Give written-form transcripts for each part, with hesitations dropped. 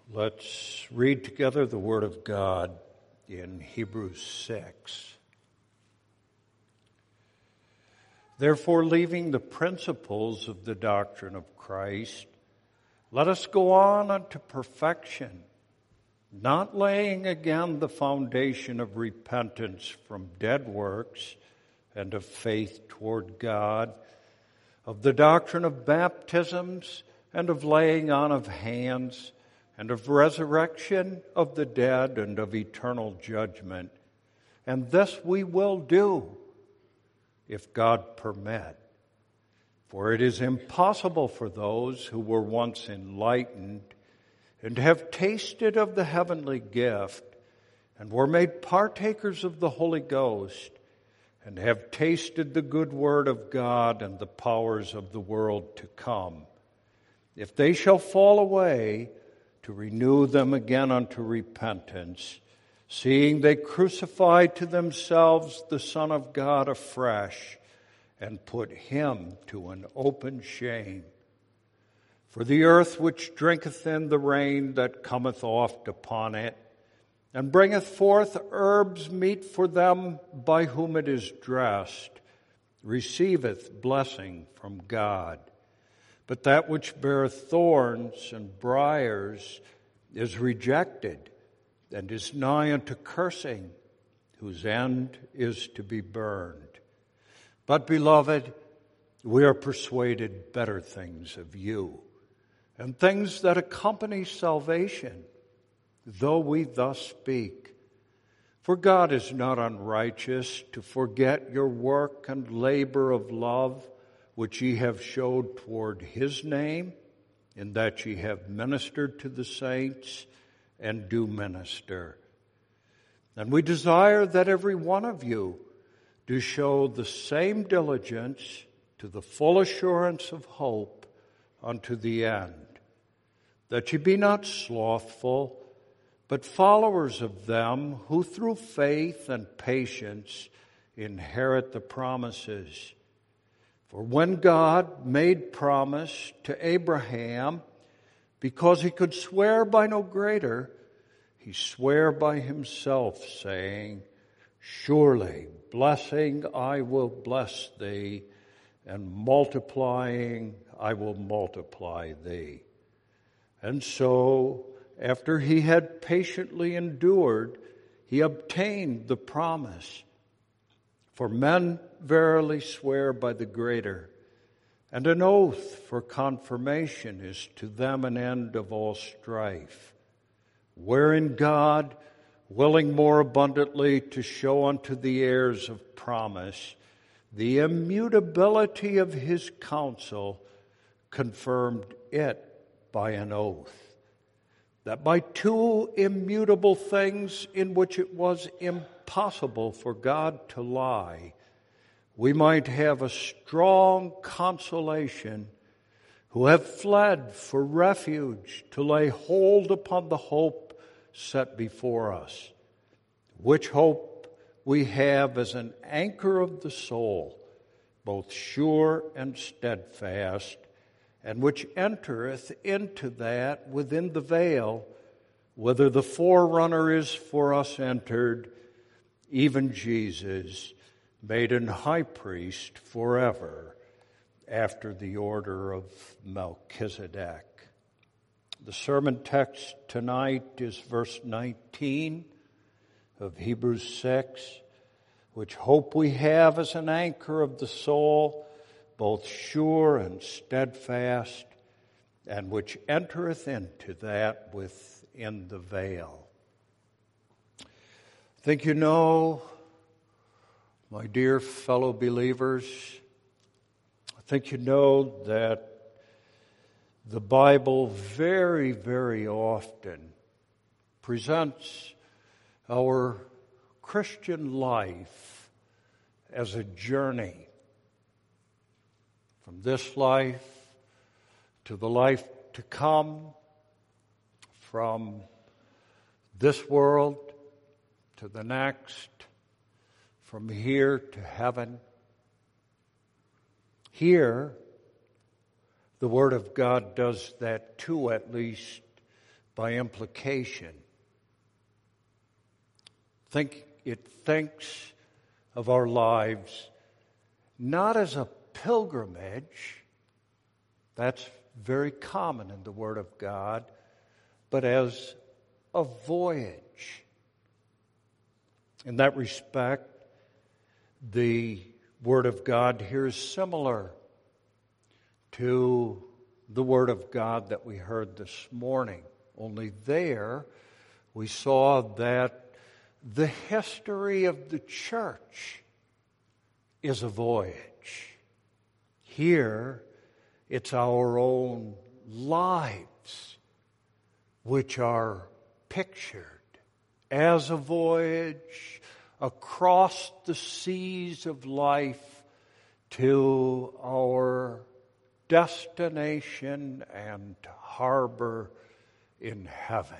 Let's read together the Word of God in Hebrews 6. Therefore, leaving the principles of the doctrine of Christ, let us go on unto perfection, not laying again the foundation of repentance from dead works and of faith toward God, of the doctrine of baptisms and of laying on of hands, and of resurrection of the dead, and of eternal judgment. And this we will do, if God permit. For it is impossible for those who were once enlightened, and have tasted of the heavenly gift, and were made partakers of the Holy Ghost, and have tasted the good word of God and the powers of the world to come, if they shall fall away, to renew them again unto repentance, seeing they crucify to themselves the Son of God afresh, and put him to an open shame. For the earth which drinketh in the rain that cometh oft upon it, and bringeth forth herbs meet for them by whom it is dressed, receiveth blessing from God. But that which beareth thorns and briars is rejected, and is nigh unto cursing, whose end is to be burned. But, beloved, we are persuaded better things of you, and things that accompany salvation, though we thus speak. For God is not unrighteous to forget your work and labor of love, which ye have showed toward his name, in that ye have ministered to the saints and do minister. And we desire that every one of you do show the same diligence to the full assurance of hope unto the end, that ye be not slothful, but followers of them who through faith and patience inherit the promises. For when God made promise to Abraham, because he could swear by no greater, he sware by himself, saying, Surely blessing I will bless thee, and multiplying I will multiply thee. And so, after he had patiently endured, he obtained the promise. For men verily swear by the greater, and an oath for confirmation is to them an end of all strife, wherein God, willing more abundantly to show unto the heirs of promise the immutability of his counsel, confirmed it by an oath, that by two immutable things in which it was impossible for God to lie, we might have a strong consolation, who have fled for refuge to lay hold upon the hope set before us, which hope we have as an anchor of the soul, both sure and steadfast, and which entereth into that within the veil, whither the forerunner is for us entered, even Jesus, made an high priest forever, after the order of Melchizedek. The sermon text tonight is verse 19 of Hebrews 6, which hope we have as an anchor of the soul, both sure and steadfast, and which entereth into that within the veil. I think you know, my dear fellow believers, I think you know that the Bible very, very often presents our Christian life as a journey from this life to the life to come, from this world to the next, from here to heaven. Here, the Word of God does that too, at least by implication. It thinks of our lives not as a pilgrimage, that's very common in the Word of God, but as a voyage. In that respect, the Word of God here is similar to the Word of God that we heard this morning. Only there we saw that the history of the church is a voyage. Here, it's our own lives which are pictured as a voyage across the seas of life to our destination and harbor in heaven.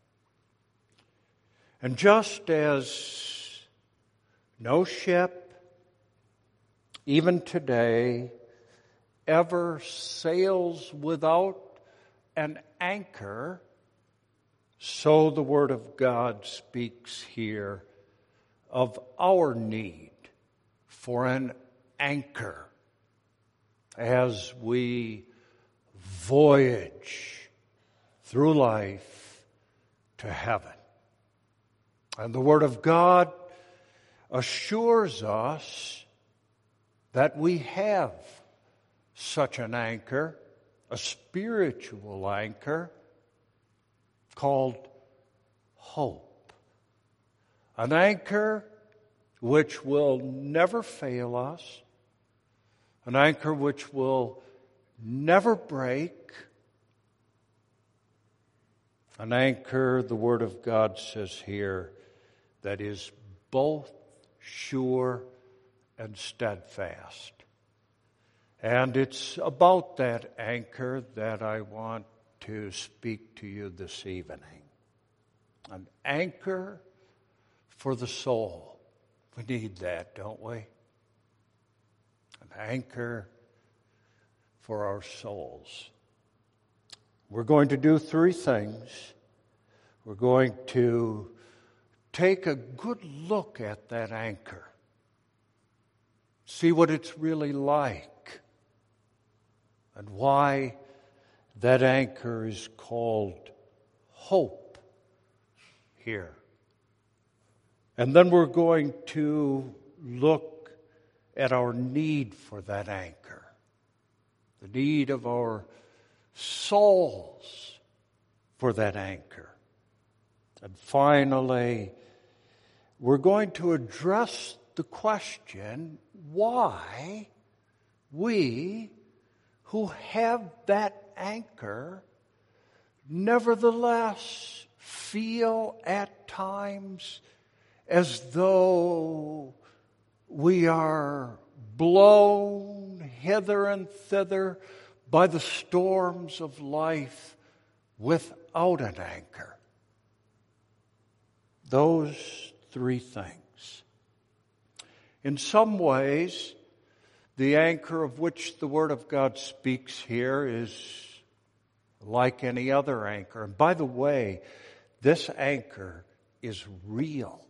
And just as no ship, even today, ever sails without an anchor, so the Word of God speaks here of our need for an anchor as we voyage through life to heaven. And the Word of God assures us that we have such an anchor, a spiritual anchor called hope. An anchor which will never fail us, an anchor which will never break, an anchor, the Word of God says here, that is both sure and steadfast. And it's about that anchor that I want to speak to you this evening. An anchor for the soul. We need that, don't we? An anchor for our souls. We're going to do three things. We're going to take a good look at that anchor. See what it's really like. And why that anchor is called hope here. And then we're going to look at our need for that anchor. The need of our souls for that anchor. And finally, we're going to address the question why we who have that anchor nevertheless feel at times as though we are blown hither and thither by the storms of life without an anchor. Those three things. In some ways, the anchor of which the Word of God speaks here is like any other anchor. And by the way, this anchor is real.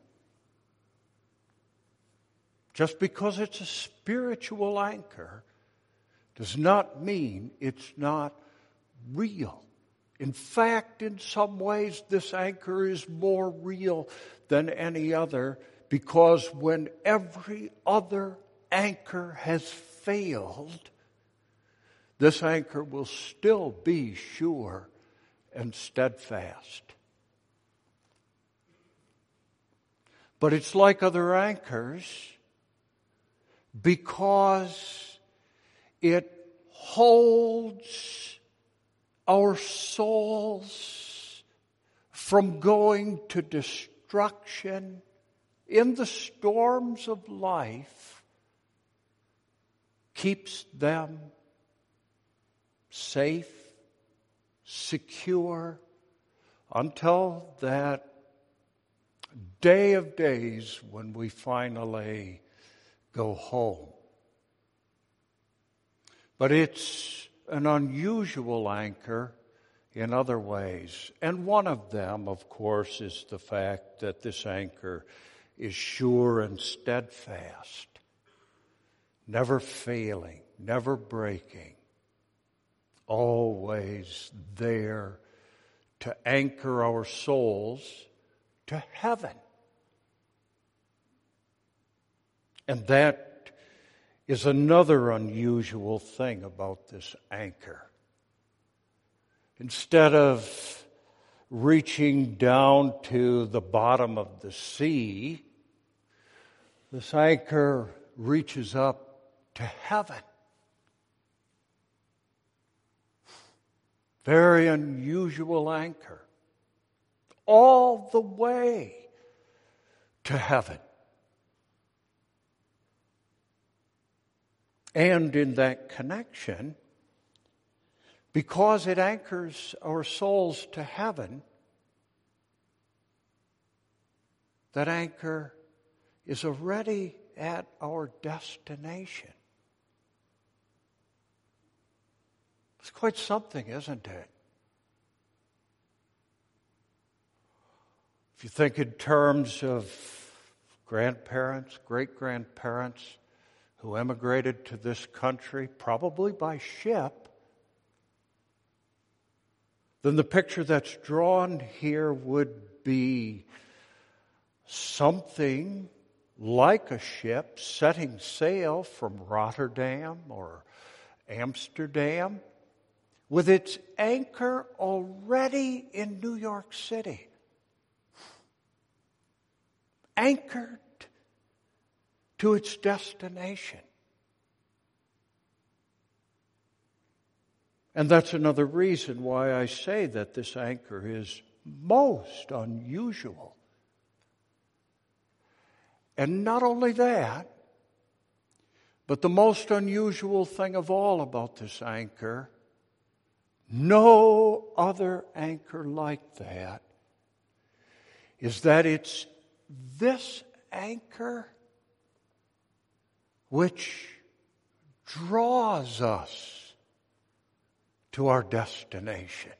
Just because it's a spiritual anchor does not mean it's not real. In fact, in some ways, this anchor is more real than any other, because when every other anchor has failed, this anchor will still be sure and steadfast. But it's like other anchors because it holds our souls from going to destruction in the storms of life, keeps them safe, secure, until that day of days when we finally go home. But it's an unusual anchor in other ways. And one of them, of course, is the fact that this anchor is sure and steadfast, never failing, never breaking, always there to anchor our souls to heaven. And that is another unusual thing about this anchor. Instead of reaching down to the bottom of the sea, this anchor reaches up to heaven. Very unusual anchor. All the way to heaven. And in that connection, because it anchors our souls to heaven, that anchor is already at our destination. It's quite something, isn't it? If you think in terms of grandparents, great-grandparents who emigrated to this country, probably by ship, then the picture that's drawn here would be something like a ship setting sail from Rotterdam or Amsterdam with its anchor already in New York City. Anchored to its destination. And that's another reason why I say that this anchor is most unusual. And not only that, but the most unusual thing of all about this anchor, no other anchor like that, is that it's this anchor which draws us to our destination.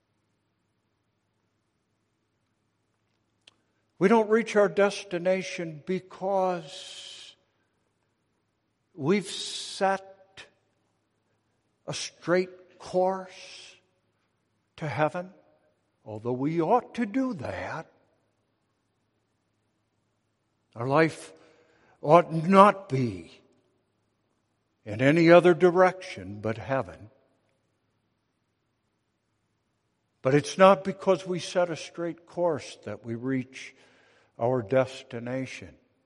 We don't reach our destination because we've set a straight course to heaven, although we ought to do that. Our life ought not be in any other direction but heaven. But it's not because we set a straight course that we reach our destination.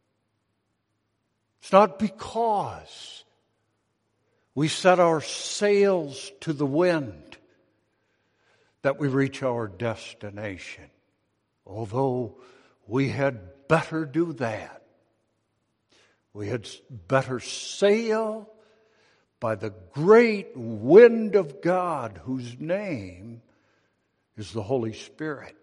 It's not because we set our sails to the wind that we reach our destination. Although we had better do that. We had better sail by the great wind of God, whose name is the Holy Spirit.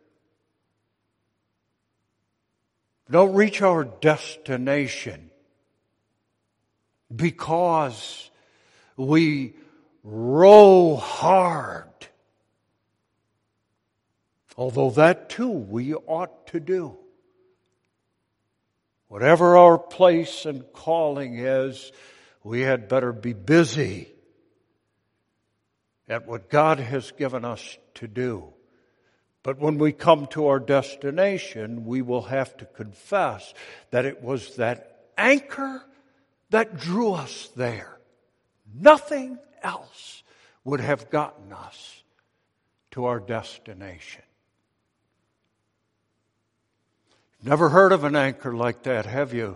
We don't reach our destination because we row hard. Although that too we ought to do. Whatever our place and calling is, we had better be busy at what God has given us to do. But when we come to our destination, we will have to confess that it was that anchor that drew us there. Nothing else would have gotten us to our destination. Never heard of an anchor like that, have you?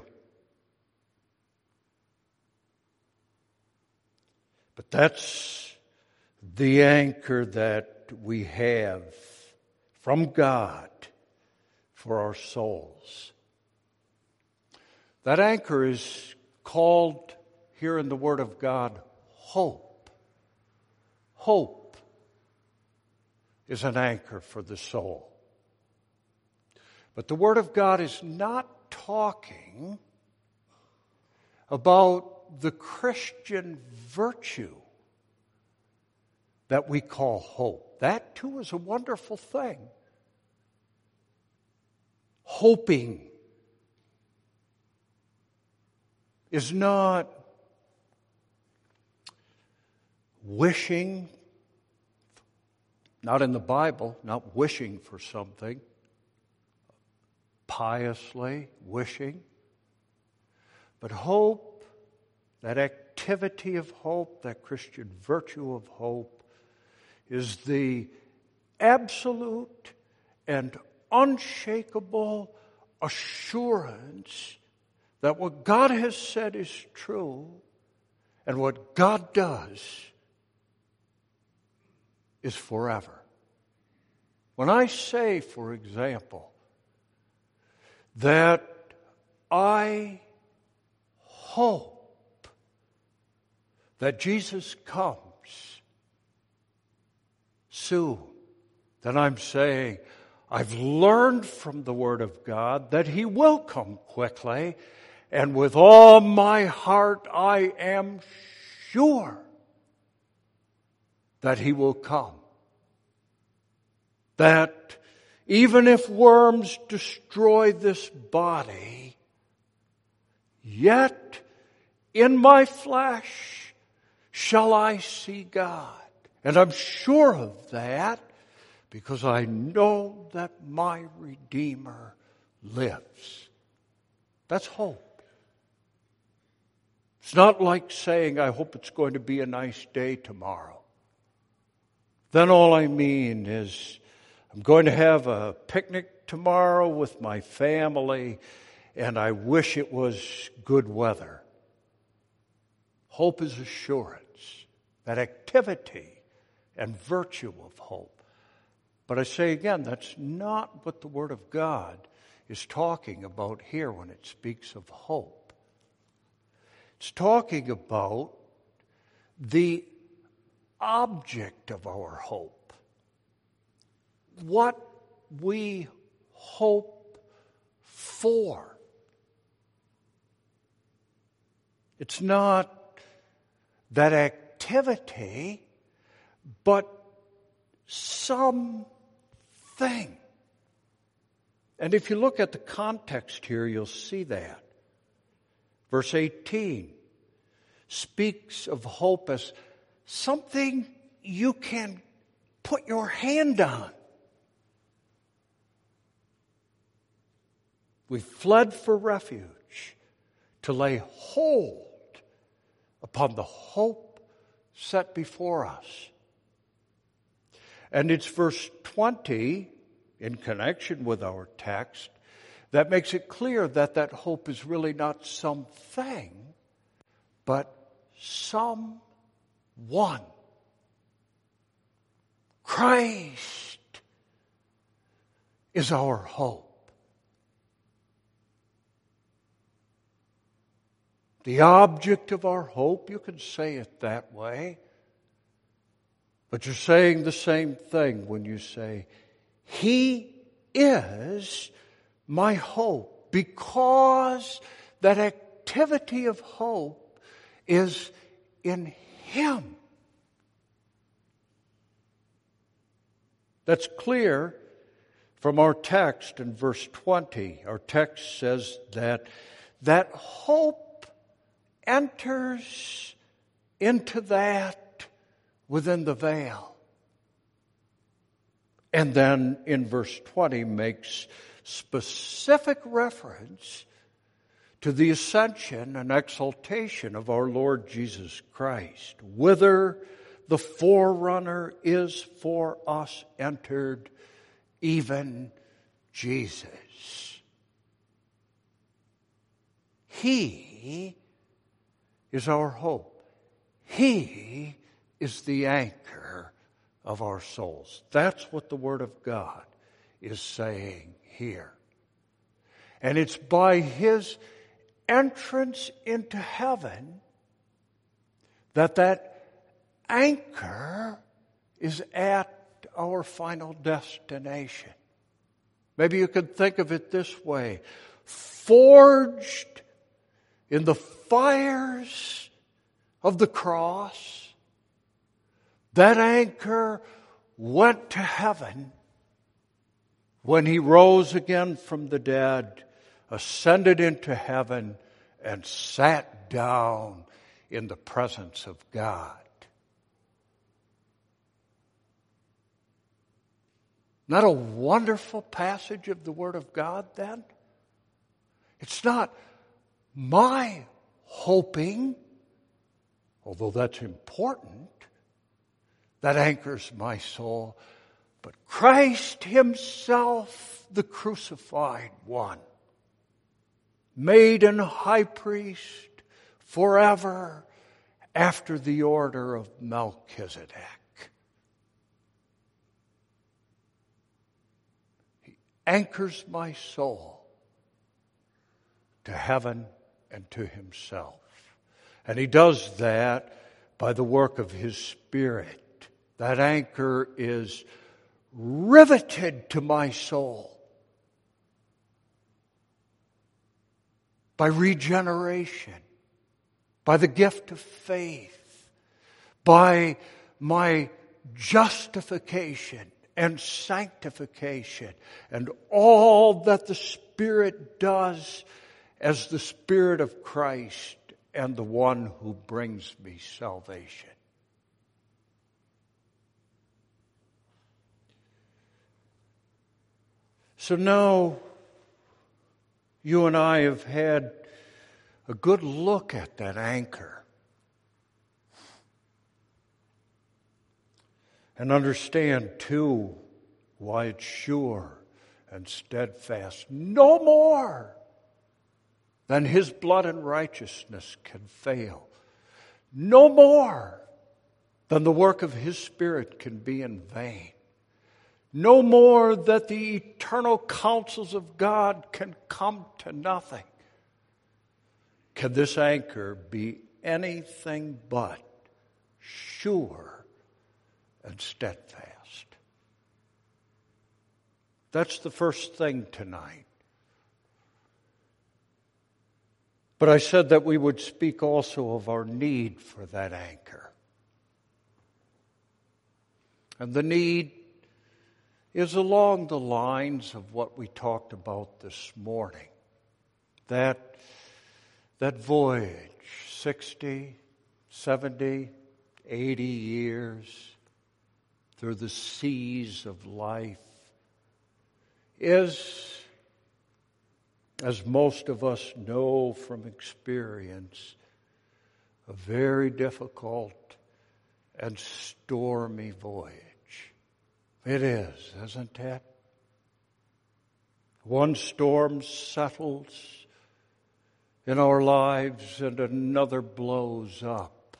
But that's the anchor that we have from God for our souls. That anchor is called here in the Word of God hope. Hope is an anchor for the soul. But the Word of God is not talking about the Christian virtue that we call hope. That too is a wonderful thing. Hoping is not wishing, not in the Bible, not wishing for something, piously wishing, but hope, that activity of hope, that Christian virtue of hope, is the absolute and unshakable assurance that what God has said is true and what God does is forever. When I say, for example, that I hope that Jesus comes soon, then I'm saying I've learned from the Word of God that He will come quickly, and with all my heart I am sure that He will come. That even if worms destroy this body, yet in my flesh shall I see God. And I'm sure of that because I know that my Redeemer lives. That's hope. It's not like saying, I hope it's going to be a nice day tomorrow. Then all I mean is, I'm going to have a picnic tomorrow with my family, and I wish it was good weather. Hope is assurance, that activity and virtue of hope. But I say again, that's not what the Word of God is talking about here when it speaks of hope. It's talking about the object of our hope. What we hope for. It's not that activity, but something. And if you look at the context here, you'll see that. Verse 18 speaks of hope as something you can put your hand on. We fled for refuge to lay hold upon the hope set before us. And it's verse 20, in connection with our text, that makes it clear that that hope is really not something, but someone. Christ is our hope. The object of our hope, you can say it that way, but you're saying the same thing when you say, He is my hope, because that activity of hope is in Him. That's clear from our text in verse 20. Our text says that hope enters into that within the veil. And then in verse 20 makes specific reference to the ascension and exaltation of our Lord Jesus Christ, whither the forerunner is for us entered, even Jesus. He is our hope. He is the anchor of our souls. That's what the Word of God is saying here. And it's by His entrance into heaven that anchor is at our final destination. Maybe you could think of it this way. Forged in the fires of the cross, that anchor went to heaven when he rose again from the dead, ascended into heaven, and sat down in the presence of God. Not a wonderful passage of the Word of God then? It's not my hoping, although that's important, that anchors my soul, but Christ himself, the crucified one, made an high priest forever after the order of Melchizedek. He anchors my soul to heaven and to himself. And he does that by the work of his Spirit. That anchor is riveted to my soul by regeneration, by the gift of faith, by my justification and sanctification, and all that the Spirit does as the Spirit of Christ and the one who brings me salvation. So now you and I have had a good look at that anchor and understand too why it's sure and steadfast. No more than his blood and righteousness can fail. No more than the work of his Spirit can be in vain. No more that the eternal counsels of God can come to nothing. Can this anchor be anything but sure and steadfast? That's the first thing tonight. But I said that we would speak also of our need for that anchor. And the need is along the lines of what we talked about this morning. That voyage, 60, 70, 80 years through the seas of life is, as most of us know from experience, a very difficult and stormy voyage. It is, isn't it? One storm settles in our lives and another blows up.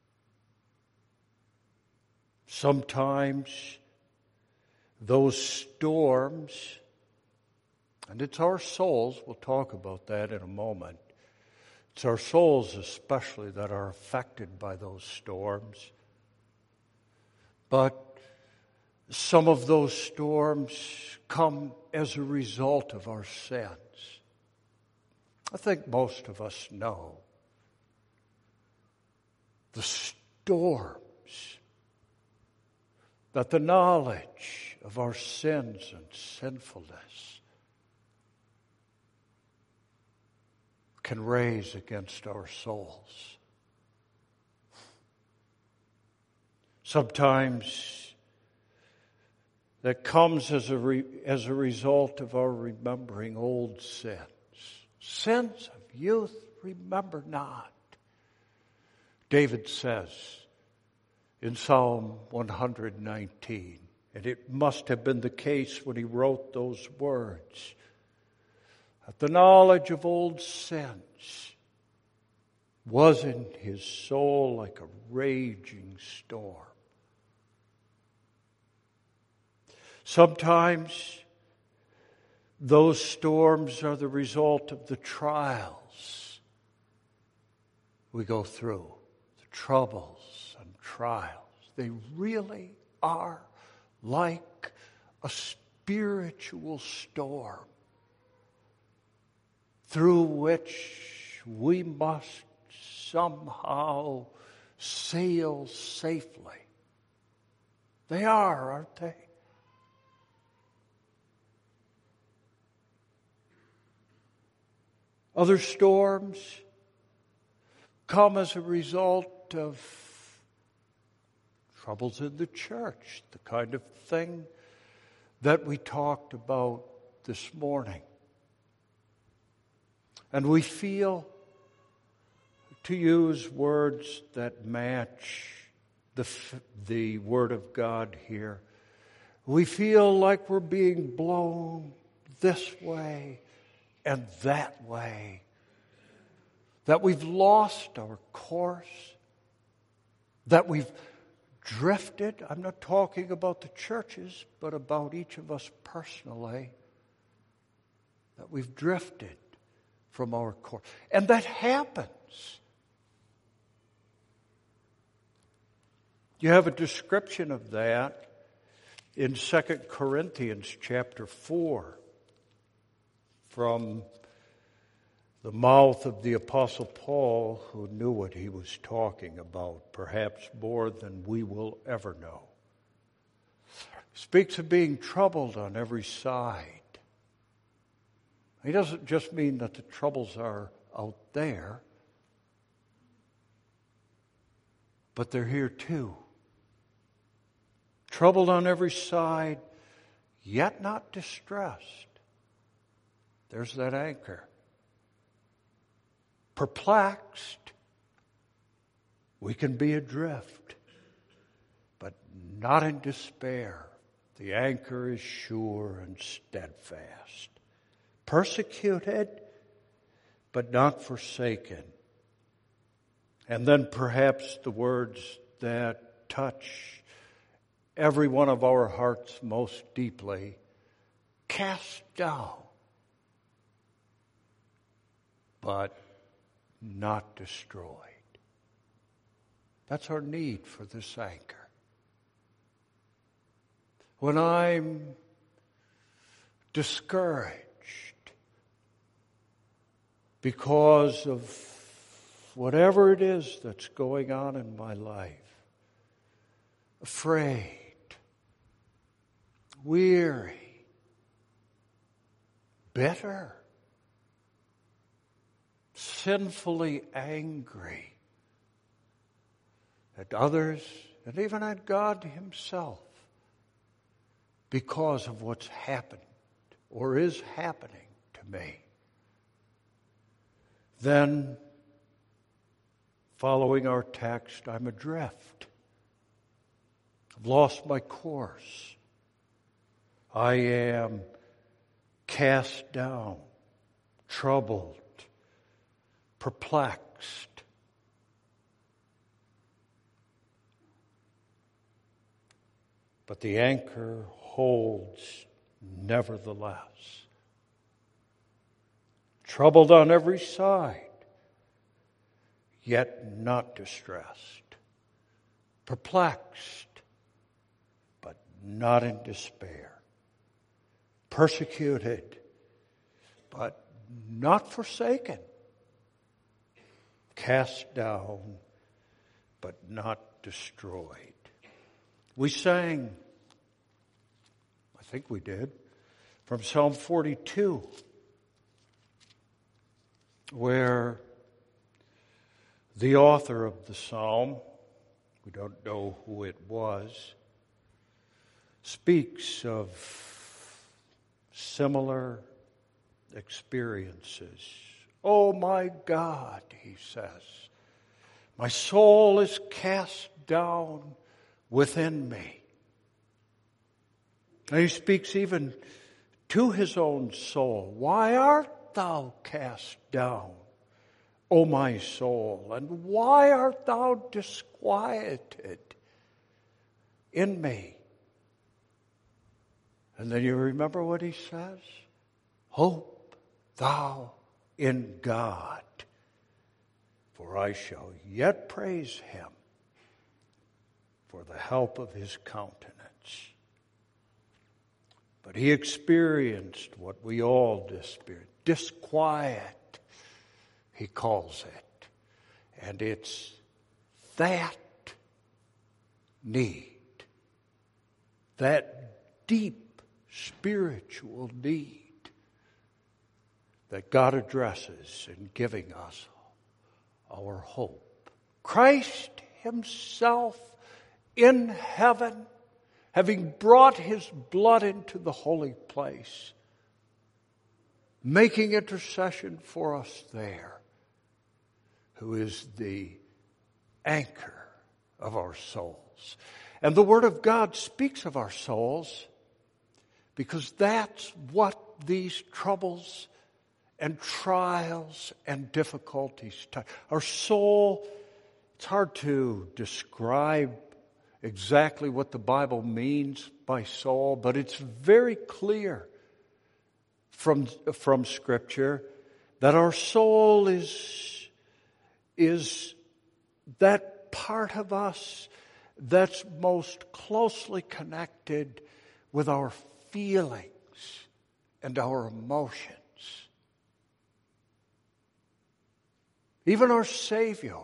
Sometimes those storms, and it's our souls, we'll talk about that in a moment, it's our souls especially that are affected by those storms. But some of those storms come as a result of our sins. I think most of us know the storms that the knowledge of our sins and sinfulness can raise against our souls. Sometimes that comes as a result of our remembering old sins. Sins of youth, remember not. David says in Psalm 119, and it must have been the case when he wrote those words, that the knowledge of old sins was in his soul like a raging storm. Sometimes those storms are the result of the trials we go through, the troubles and trials. They really are like a spiritual storm through which we must somehow sail safely They are, aren't they? Other storms come as a result of troubles in the church, the kind of thing that we talked about this morning. And we feel, to use words that match the Word of God here, we feel like we're being blown this way and that way, that we've lost our course, that we've drifted. I'm not talking about the churches, but about each of us personally, that we've drifted from our course. And that happens. You have a description of that in 2 Corinthians chapter 4 from the mouth of the Apostle Paul, who knew what he was talking about, perhaps more than we will ever know. Speaks of being troubled on every side. He doesn't just mean that the troubles are out there, but they're here too. Troubled on every side, yet not distressed. There's that anchor. Perplexed, we can be adrift, but not in despair. The anchor is sure and steadfast. Persecuted, but not forsaken. And then perhaps the words that touch every one of our hearts most deeply: cast down, but not destroyed. That's our need for this anchor. When I'm discouraged because of whatever it is that's going on in my life, afraid, weary, bitter, sinfully angry at others and even at God Himself because of what's happened or is happening to me, then, following our text, I'm adrift. I've lost my course. I am cast down, troubled, perplexed. But the anchor holds nevertheless. Troubled on every side, yet not distressed. Perplexed, but not in despair. Persecuted, but not forsaken. Cast down, but not destroyed. We sang, I think we did, from Psalm 42, where the author of the psalm, we don't know who it was, speaks of similar experiences. Oh my God, he says, my soul is cast down within me. And he speaks even to his own soul. Why art thou cast down, O my soul? And why art thou disquieted in me? And then you remember what he says? Hope thou in God, for I shall yet praise him for the help of his countenance. But he experienced what we all experience, disquiet, he calls it. And it's that need that deep spiritual need that God addresses in giving us our hope. Christ himself in heaven, having brought his blood into the holy place, making intercession for us there, who is the anchor of our souls. And the Word of God speaks of our souls because that's what these troubles and trials and difficulties touch. Our soul, it's hard to describe exactly what the Bible means by soul, but it's very clear from Scripture that our soul is that part of us that's most closely connected with our feelings and our emotions. Even our Savior,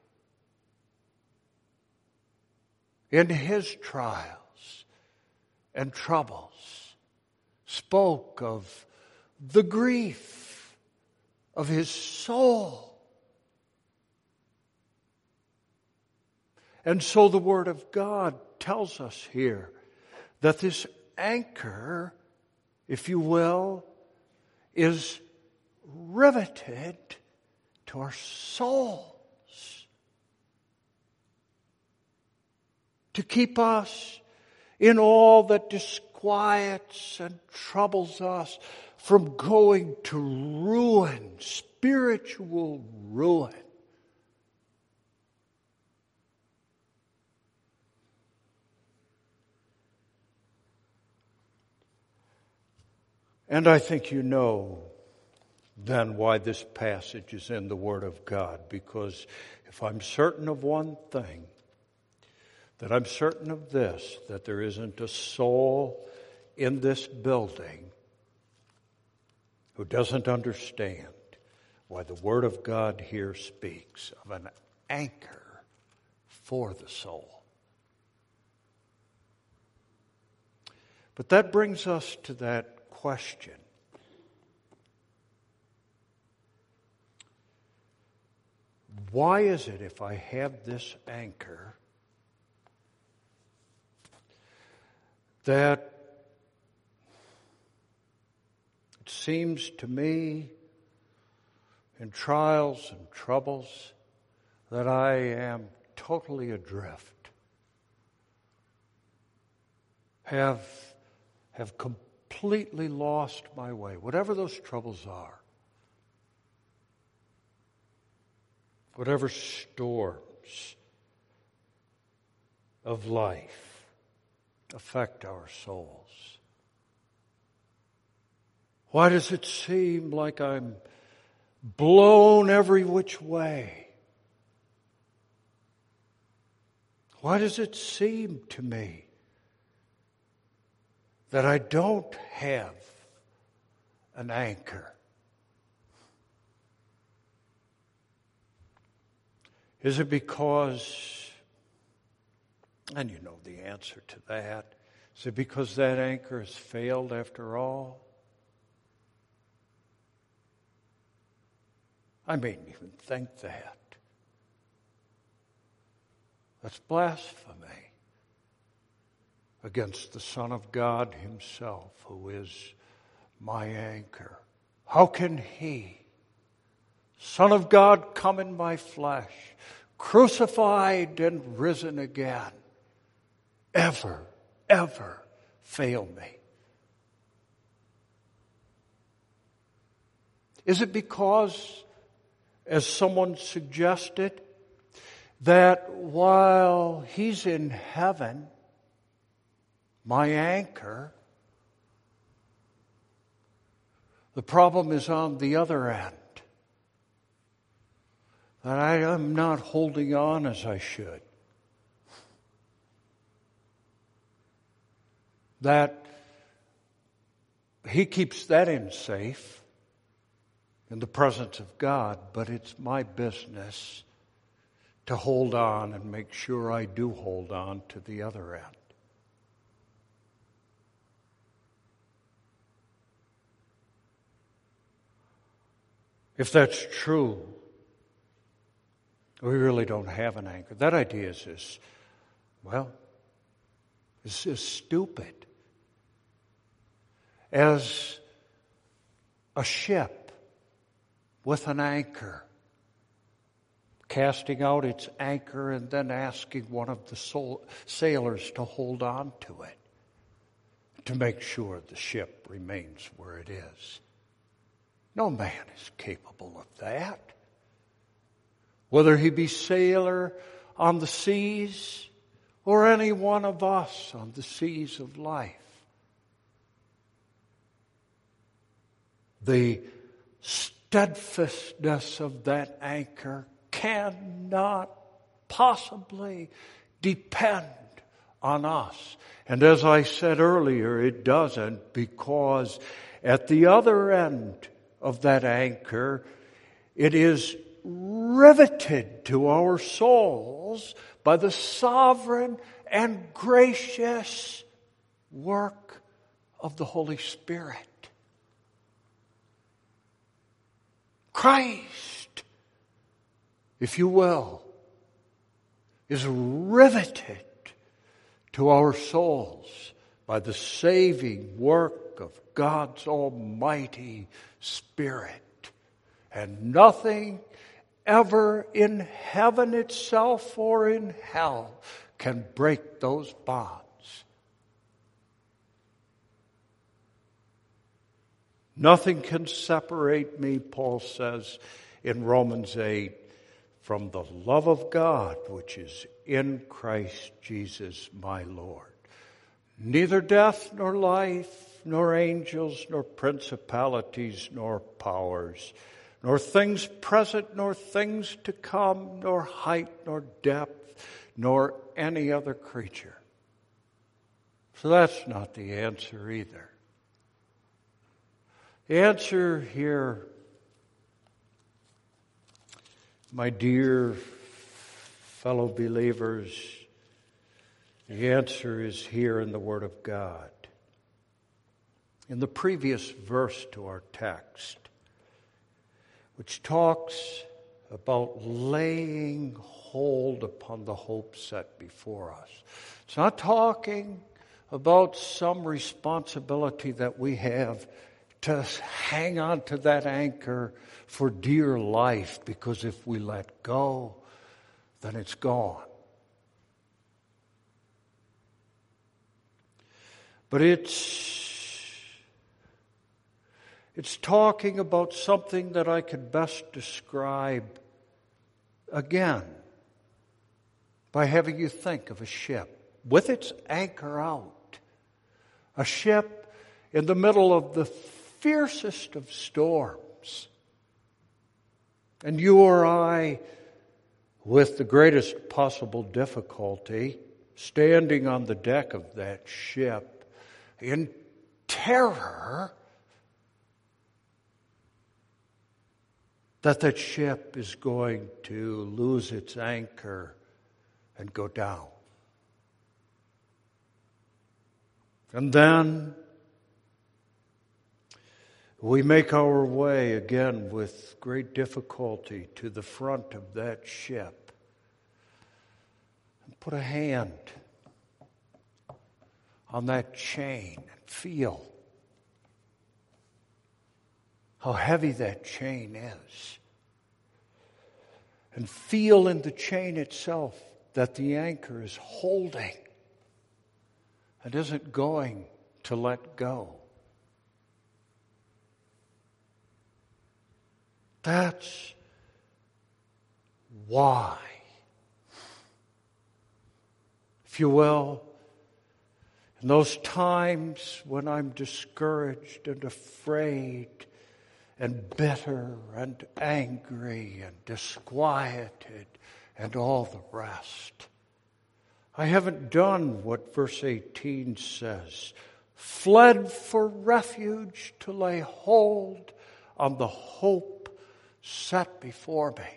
in his trials and troubles, spoke of the grief of his soul. And so the Word of God tells us here that this anchor, if you will, is riveted to our souls to keep us in all that disquiets and troubles us from going to ruin, spiritual ruin. And I think you know then why this passage is in the Word of God. Because if I'm certain of one thing, that I'm certain of this, that there isn't a soul in this building who doesn't understand why the Word of God here speaks of an anchor for the soul. But that brings us to that question. Why is it if I have this anchor that it seems to me in trials and troubles that I am totally adrift, have completely lost my way, whatever those troubles are? Whatever storms of life affect our souls. Why does it seem like I'm blown every which way? Why does it seem to me that I don't have an anchor? Is it because, and you know the answer to that, is it because that anchor has failed after all? I mayn't even think that. That's blasphemy against the Son of God himself, who is my anchor. How can he, Son of God, come in my flesh, crucified and risen again, ever fail me? Is it because, as someone suggested, that while he's in heaven, my anchor, the problem is on the other end? That I am not holding on as I should. That he keeps that in safe in the presence of God, but it's my business to hold on and make sure I do hold on to the other end. If that's true, we really don't have an anchor. That idea is just stupid. As a ship with an anchor, casting out its anchor and then asking one of the sailors to hold on to it to make sure the ship remains where it is. No man is capable of that. Whether he be sailor on the seas or any one of us on the seas of life. The steadfastness of that anchor cannot possibly depend on us. And as I said earlier, it doesn't, because at the other end of that anchor, it is riveted to our souls by the sovereign and gracious work of the Holy Spirit. Christ, if you will, is riveted to our souls by the saving work of God's almighty Spirit. And nothing ever in heaven itself or in hell can break those bonds. Nothing can separate me, Paul says in Romans 8, from the love of God which is in Christ Jesus my Lord. Neither death nor life, nor angels, nor principalities, nor powers, nor things present, nor things to come, nor height, nor depth, nor any other creature. So that's not the answer either. The answer here, my dear fellow believers, the answer is here in the Word of God. In the previous verse to our text, which talks about laying hold upon the hope set before us. It's not talking about some responsibility that we have to hang on to that anchor for dear life, because if we let go, then it's gone. But it's talking about something that I could best describe again by having you think of a ship with its anchor out. A ship in the middle of the fiercest of storms. And you or I, with the greatest possible difficulty, standing on the deck of that ship in terror that ship is going to lose its anchor and go down. And then we make our way again with great difficulty to the front of that ship and put a hand on that chain and feel how heavy that chain is. And feel in the chain itself that the anchor is holding and isn't going to let go. That's why, if you will, in those times when I'm discouraged and afraid and bitter and angry and disquieted and all the rest, I haven't done what verse 18 says, fled for refuge to lay hold on the hope set before me.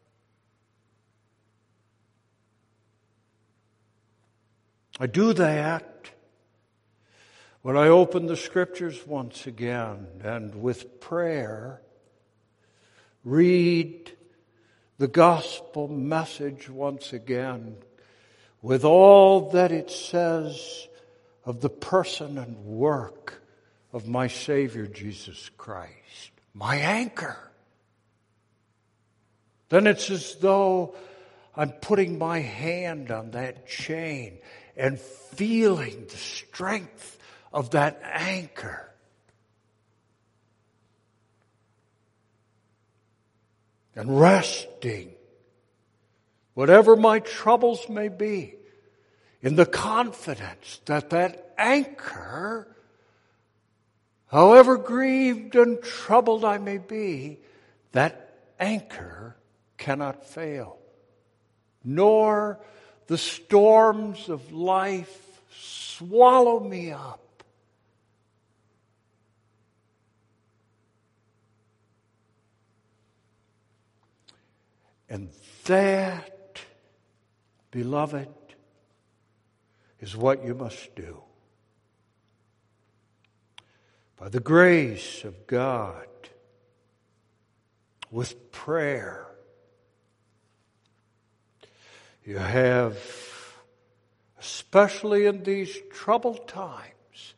I do that when I open the Scriptures once again and with prayer read the gospel message once again with all that it says of the person and work of my Savior Jesus Christ, my anchor, then it's as though I'm putting my hand on that chain and feeling the strength of that anchor. And resting, whatever my troubles may be, in the confidence that that anchor, however grieved and troubled I may be, that anchor cannot fail, nor the storms of life swallow me up. And that, beloved, is what you must do. By the grace of God, with prayer, you have, especially in these troubled times,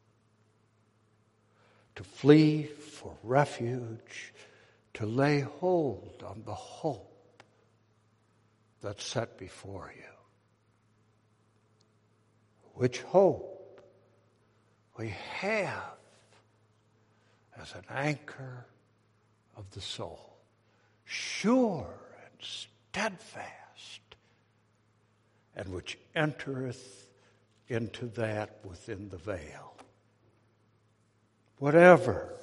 to flee for refuge, to lay hold on the hope that's set before you. Which hope we have as an anchor of the soul, sure and steadfast, and which entereth into that within the veil. Whatever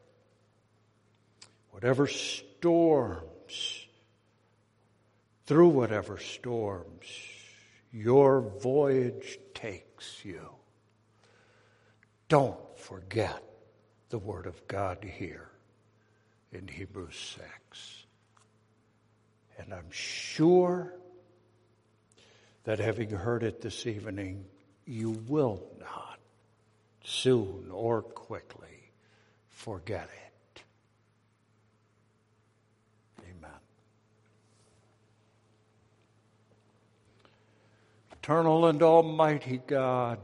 storms, through whatever storms your voyage takes you, don't forget the Word of God here in Hebrews 6. And I'm sure that having heard it this evening, you will not soon or quickly forget it. Eternal and almighty God,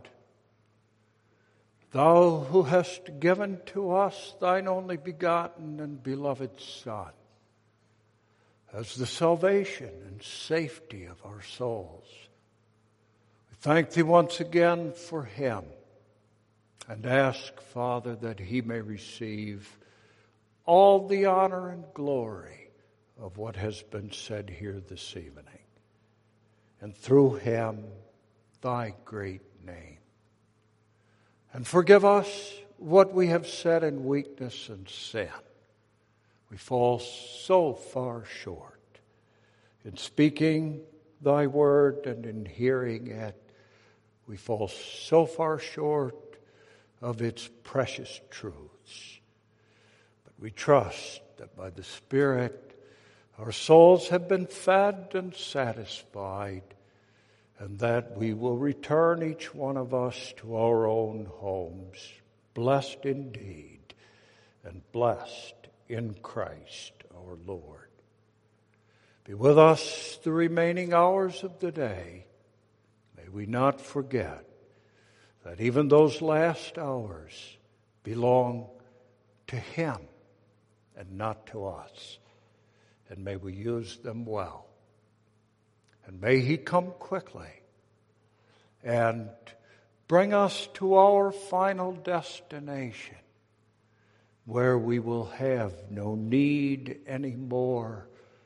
Thou who hast given to us Thine only begotten and beloved Son, as the salvation and safety of our souls, we thank Thee once again for Him and ask, Father, that He may receive all the honor and glory of what has been said here this evening. And through Him, Thy great name. And forgive us what we have said in weakness and sin. We fall so far short in speaking Thy word and in hearing it. We fall so far short of its precious truths. But we trust that by the Spirit, our souls have been fed and satisfied, and that we will return, each one of us, to our own homes, blessed indeed, and blessed in Christ our Lord. Be with us the remaining hours of the day. May we not forget that even those last hours belong to Him and not to us. And may we use them well. And may He come quickly and bring us to our final destination, where we will have no need anymore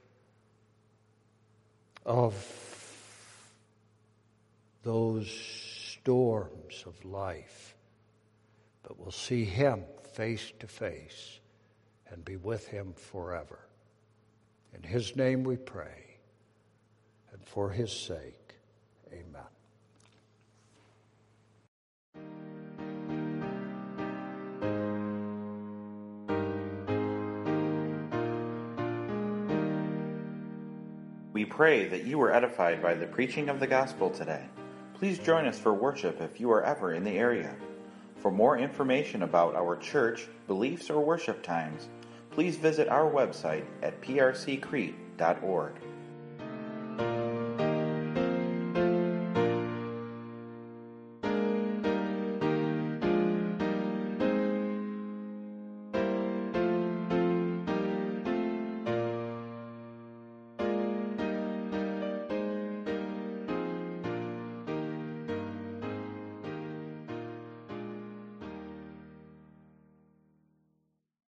of those storms of life, but we'll see Him face to face and be with Him forever. In His name we pray, and for His sake, amen. We pray that you were edified by the preaching of the gospel today. Please join us for worship if you are ever in the area. For more information about our church, beliefs, or worship times, please visit our website at prccrete.org.